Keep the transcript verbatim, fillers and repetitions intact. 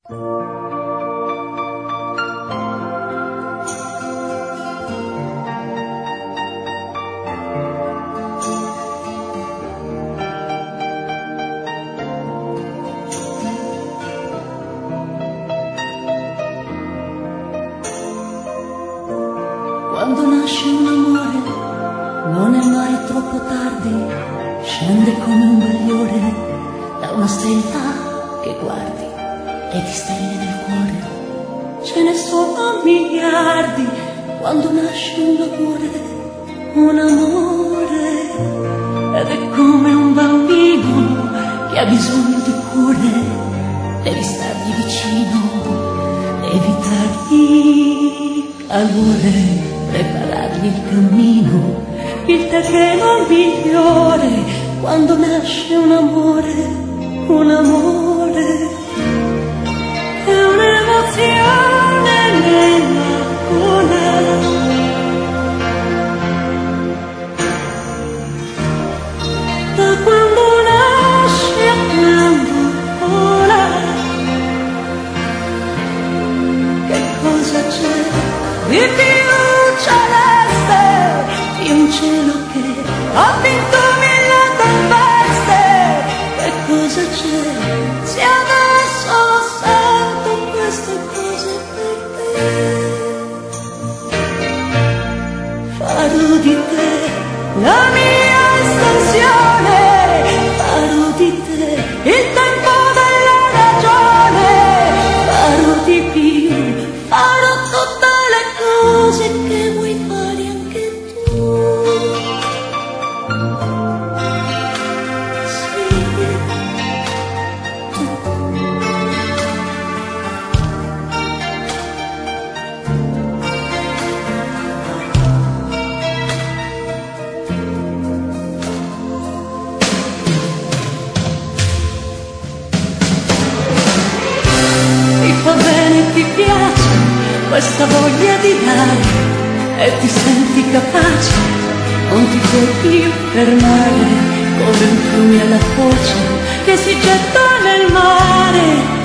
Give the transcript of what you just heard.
Quando nasce un amore non è mai troppo tardi, scende come un bagliore da una stella che guardi e ti stelle nel cuore. Ce ne sono miliardi quando nasce un amore, un amore, ed è come un bambino che ha bisogno di cure, devi stargli vicino, devi dargli calore, preparargli il cammino, il tè che non migliore quando nasce un amore, un amore, è un'emozione nella gola, da quando nasce a quando vola, che cosa c'è di più celeste di un cielo che ha vinto mille tempeste? Che cosa c'è se adesso sento queste cose per te? Farò di te la mia estensione, farò di te il tempo della ragione, farò di più, farò tutte le cose che vuoi fare anche tu. Sì. Ti fa bene, ti piace questa voglia di dare e ti senti capace, non ti puoi più fermare, come un fiume alla foce che si getta nel mare.